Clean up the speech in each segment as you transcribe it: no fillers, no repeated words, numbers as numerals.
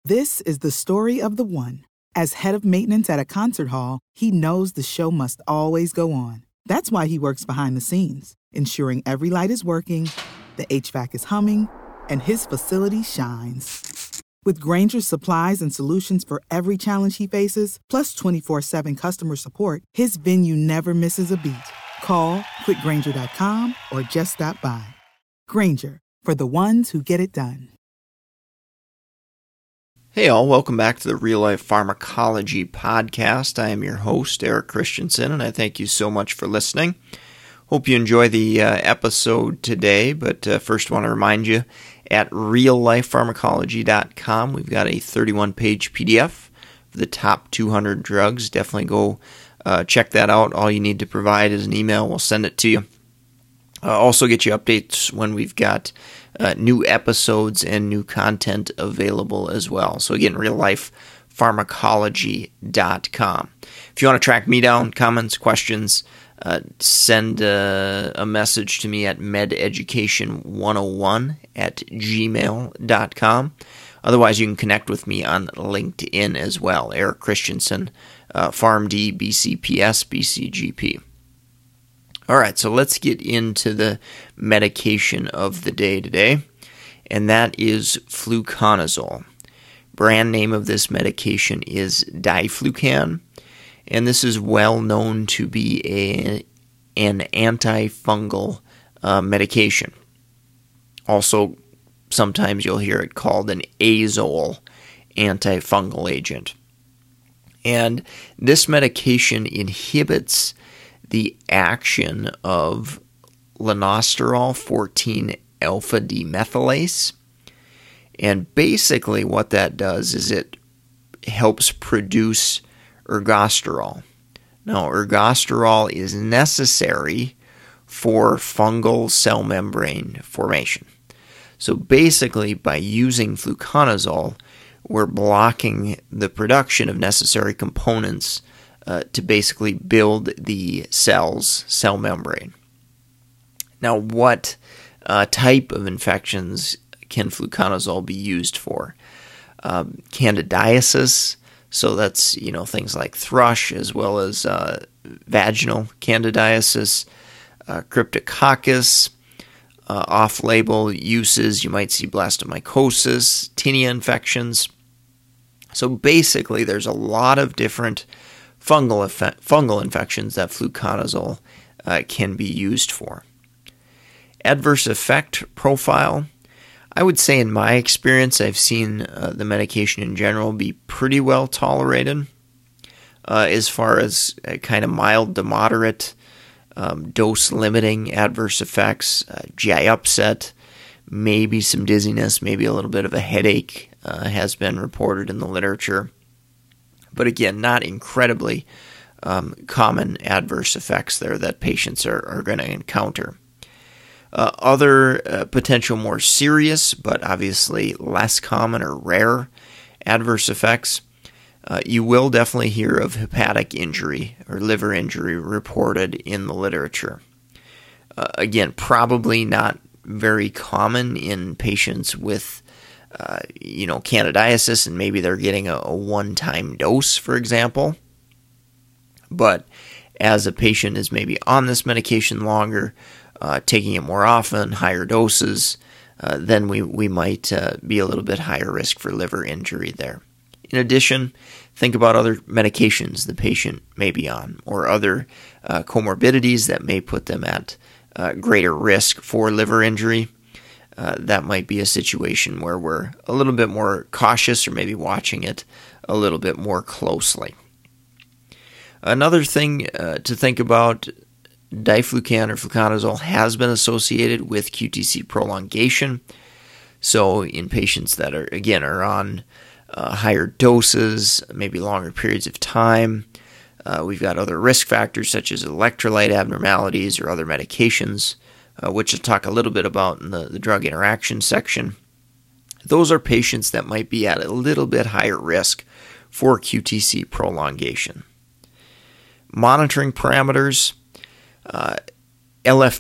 This is the story of the one. As head of maintenance at a concert hall, he knows the show must always go on. That's why he works behind the scenes, ensuring every light is working, the HVAC is humming, and his facility shines. With Grainger's supplies and solutions for every challenge he faces, plus 24/7 customer support, his venue never misses a beat. Call quickgrainger.com or just stop by. Grainger, for the ones who get it done. Hey all, welcome back to the Real Life Pharmacology Podcast. I am your host, Eric Christensen, and I thank you so much for listening. Hope you enjoy the episode today, but first I want to remind you, at reallifepharmacology.com, we've got a 31-page PDF for the top 200 drugs. Definitely go check that out. All you need to provide is an email. We'll send it to you. Also get you updates when we've got new episodes and new content available as well. So again, reallifepharmacology.com. If you want to track me down, comments, questions, send a message to me at mededucation101@gmail.com. Otherwise, you can connect with me on LinkedIn as well. Eric Christensen, PharmD, BCPS, BCGP. All right, so let's get into the medication of the day today, and that is fluconazole. Brand name of this medication is Diflucan, and this is well known to be an antifungal medication. Also, sometimes you'll hear it called an azole antifungal agent. And this medication inhibits the action of lanosterol 14-alpha demethylase. And basically what that does is it helps produce ergosterol. Now, ergosterol is necessary for fungal cell membrane formation. So basically, by using fluconazole, we're blocking the production of necessary components to basically build the cell membrane. Now, what type of infections can fluconazole be used for? Candidiasis, so that's things like thrush, as well as vaginal candidiasis, cryptococcus. Off-label uses, you might see blastomycosis, tinea infections. So basically, there's a lot of different fungal infections that fluconazole can be used for. Adverse effect profile. I would say in my experience, I've seen the medication in general be pretty well tolerated as far as kind of mild to moderate dose-limiting adverse effects, GI upset, maybe some dizziness, maybe a little bit of a headache has been reported in the literature. But again, not incredibly common adverse effects there that patients are going to encounter. Other potential more serious, but obviously less common or rare adverse effects, you will definitely hear of hepatic injury or liver injury reported in the literature. Again, probably not very common in patients with candidiasis, and maybe they're getting a one-time dose, for example. But as a patient is maybe on this medication longer, taking it more often, higher doses, then we might be a little bit higher risk for liver injury there. In addition, think about other medications the patient may be on, or other comorbidities that may put them at greater risk for liver injury. That might be a situation where we're a little bit more cautious, or maybe watching it a little bit more closely. Another thing to think about, diflucan or fluconazole has been associated with QTc prolongation. So in patients that are on higher doses, maybe longer periods of time, we've got other risk factors such as electrolyte abnormalities or other medications, which I'll talk a little bit about in the drug interaction section. Those are patients that might be at a little bit higher risk for QTc prolongation. Monitoring parameters,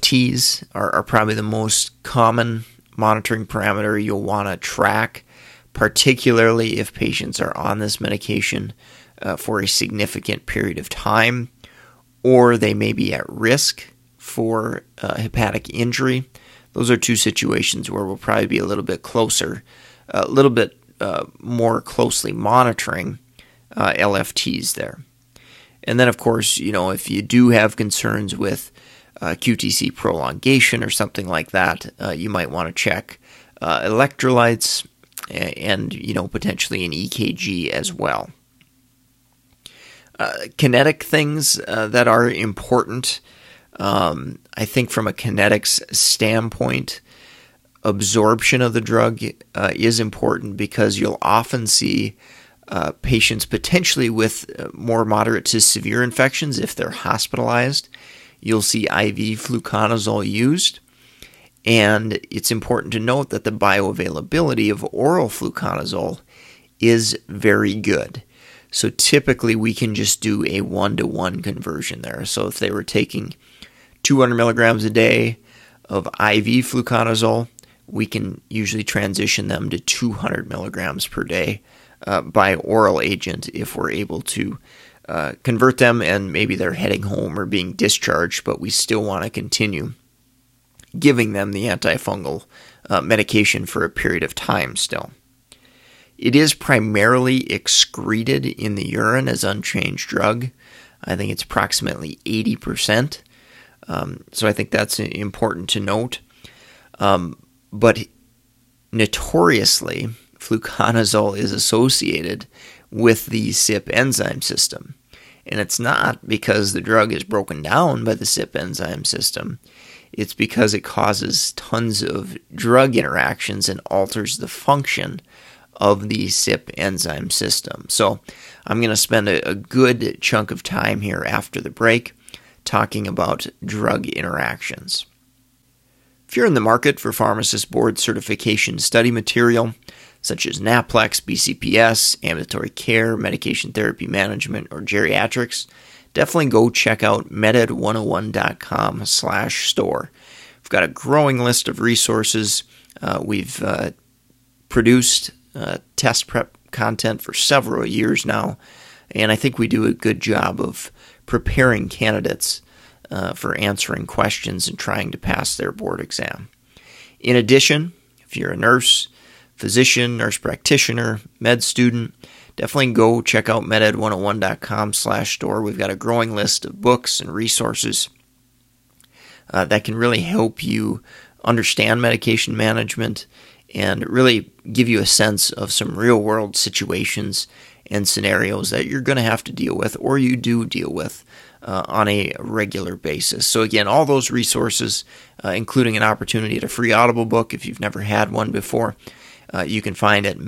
LFTs are probably the most common monitoring parameter you'll want to track. particularly if patients are on this medication for a significant period of time, or they may be at risk for hepatic injury. Those are two situations where we'll probably be a little bit closer, a little bit more closely monitoring LFTs there. And then, of course, if you do have concerns with QTc prolongation or something like that, you might want to check electrolytes and, potentially an EKG as well. Kinetic things that are important, I think from a kinetics standpoint, absorption of the drug is important because you'll often see patients potentially with more moderate to severe infections, if they're hospitalized, you'll see IV fluconazole used. And it's important to note that the bioavailability of oral fluconazole is very good. So typically we can just do a 1-to-1 conversion there. So if they were taking 200 milligrams a day of IV fluconazole, we can usually transition them to 200 milligrams per day by oral agent if we're able to convert them and maybe they're heading home or being discharged, but we still want to continue giving them the antifungal medication for a period of time still. It is primarily excreted in the urine as unchanged drug. I think it's approximately 80%. So I think that's important to note. But notoriously, fluconazole is associated with the CYP enzyme system. And it's not because the drug is broken down by the CYP enzyme system. It's because it causes tons of drug interactions and alters the function of the CYP enzyme system. So I'm going to spend a good chunk of time here after the break talking about drug interactions. If you're in the market for pharmacist board certification study material, such as NAPLEX, BCPS, ambulatory care, medication therapy management, or geriatrics, definitely go check out meded101.com/store. We've got a growing list of resources. We've produced test prep content for several years now, and I think we do a good job of preparing candidates for answering questions and trying to pass their board exam. In addition, if you're a nurse, physician, nurse practitioner, med student, definitely go check out meded101.com/store. We've got a growing list of books and resources that can really help you understand medication management and really give you a sense of some real-world situations and scenarios that you're going to have to deal with, or you do deal with on a regular basis. So again, all those resources, including an opportunity at a free Audible book if you've never had one before, you can find at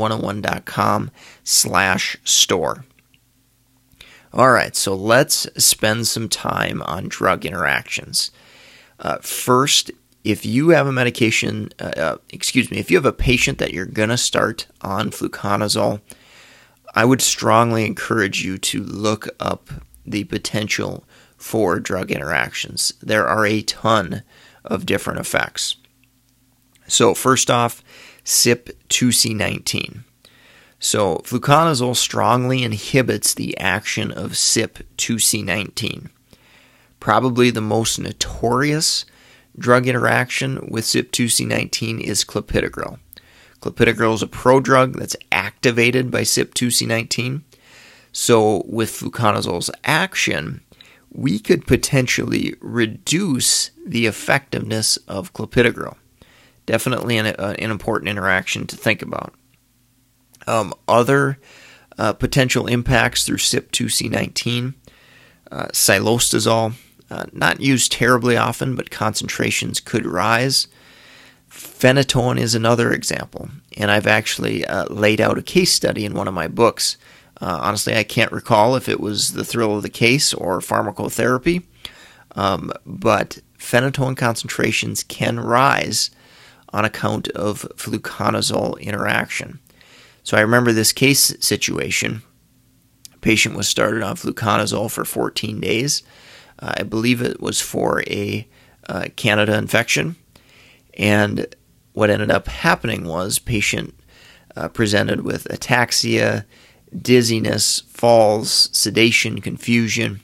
meded101.com/store. All right, so let's spend some time on drug interactions. First, if you have a medication, if you have a patient that you're going to start on fluconazole, I would strongly encourage you to look up the potential for drug interactions. There are a ton of different effects. So first off, CYP2C19. So fluconazole strongly inhibits the action of CYP2C19. Probably the most notorious drug interaction with CYP2C19 is clopidogrel. Clopidogrel is a prodrug that's activated by CYP2C19. So with fluconazole's action, we could potentially reduce the effectiveness of clopidogrel. Definitely an important interaction to think about. Other potential impacts through CYP2C19, xylostazole, not used terribly often, but concentrations could rise. Phenytoin is another example, and I've actually laid out a case study in one of my books. Honestly, I can't recall if it was The Thrill of the Case or pharmacotherapy, but phenytoin concentrations can rise on account of fluconazole interaction. So I remember this case situation. A patient was started on fluconazole for 14 days. I believe it was for a Candida infection. And what ended up happening was patient presented with ataxia, dizziness, falls, sedation, confusion,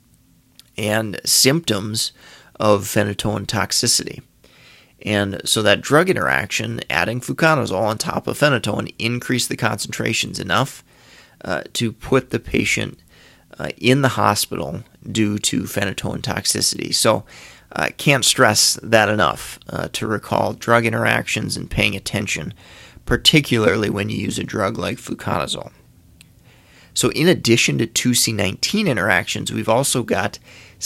and symptoms of phenytoin toxicity. And so that drug interaction, adding fluconazole on top of phenytoin, increased the concentrations enough to put the patient in the hospital due to phenytoin toxicity. So can't stress that enough to recall drug interactions and paying attention, particularly when you use a drug like fluconazole. So in addition to 2C19 interactions, we've also got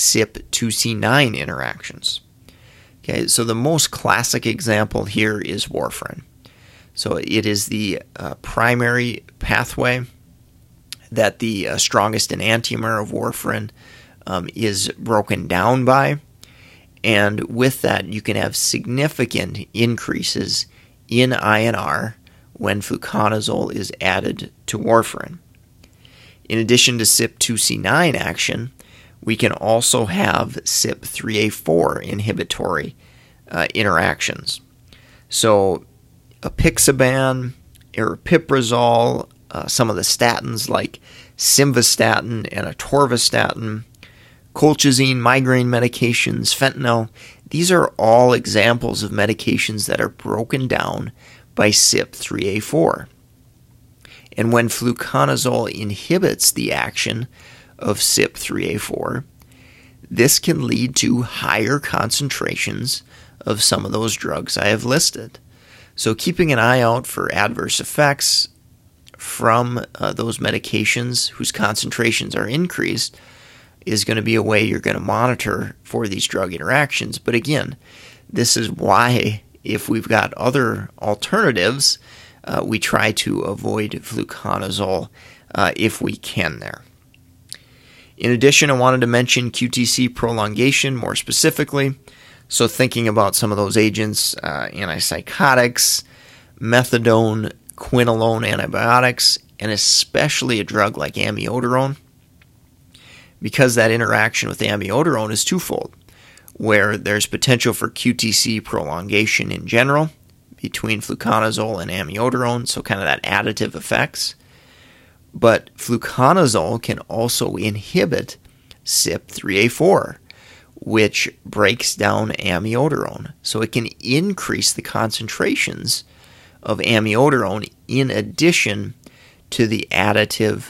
CYP2C9 interactions. Okay, so the most classic example here is warfarin. So it is the primary pathway that the strongest enantiomer of warfarin is broken down by. And with that, you can have significant increases in INR when fluconazole is added to warfarin. In addition to CYP2C9 action, we can also have CYP3A4 inhibitory interactions. So apixaban, aripiprazole, some of the statins like simvastatin and atorvastatin, colchicine, migraine medications, fentanyl, these are all examples of medications that are broken down by CYP3A4. And when fluconazole inhibits the action of CYP3A4, this can lead to higher concentrations of some of those drugs I have listed. So keeping an eye out for adverse effects from those medications whose concentrations are increased is going to be a way you're going to monitor for these drug interactions. But again, this is why if we've got other alternatives, we try to avoid fluconazole if we can there. In addition, I wanted to mention QTC prolongation more specifically. So thinking about some of those agents, antipsychotics, methadone, quinolone antibiotics, and especially a drug like amiodarone, because that interaction with amiodarone is twofold, where there's potential for QTC prolongation in general between fluconazole and amiodarone, so kind of that additive effects. But fluconazole can also inhibit CYP3A4, which breaks down amiodarone. So it can increase the concentrations of amiodarone in addition to the additive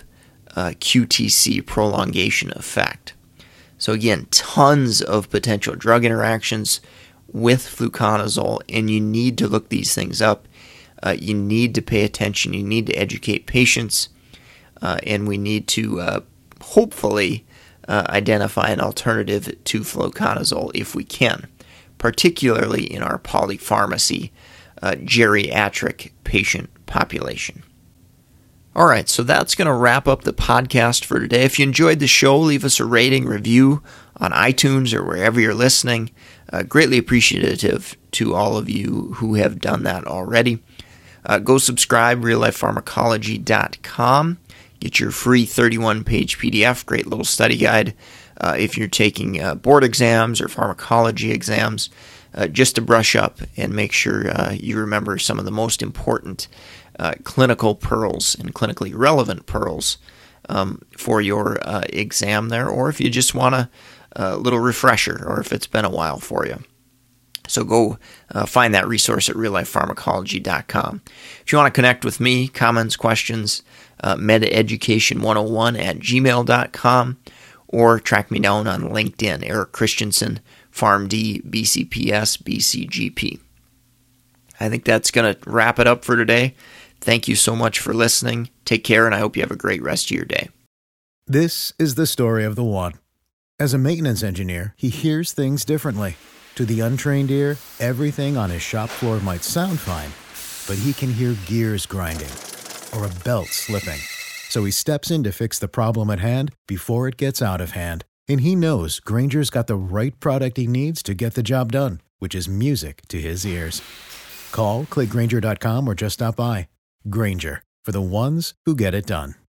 QTC prolongation effect. So again, tons of potential drug interactions with fluconazole, and you need to look these things up. You need to pay attention. You need to educate patients, and we need to hopefully identify an alternative to fluconazole if we can, particularly in our polypharmacy geriatric patient population. All right, so that's going to wrap up the podcast for today. If you enjoyed the show, leave us a rating, review on iTunes or wherever you're listening. Greatly appreciative to all of you who have done that already. Go subscribe, reallifepharmacology.com. Get your free 31-page PDF, great little study guide if you're taking board exams or pharmacology exams, just to brush up and make sure you remember some of the most important clinical pearls and clinically relevant pearls for your exam there, or if you just want a little refresher, or if it's been a while for you. So go find that resource at reallifepharmacology.com. If you want to connect with me, comments, questions, medaeducation101@gmail.com, or track me down on LinkedIn, Eric Christensen, PharmD, BCPS, BCGP. I think that's going to wrap it up for today. Thank you so much for listening. Take care, and I hope you have a great rest of your day. This is the story of the one. As a maintenance engineer, he hears things differently. To the untrained ear, everything on his shop floor might sound fine, but he can hear gears grinding or a belt slipping. So he steps in to fix the problem at hand before it gets out of hand. And he knows Grainger's got the right product he needs to get the job done, which is music to his ears. Call, click Grainger.com, or just stop by. Grainger, for the ones who get it done.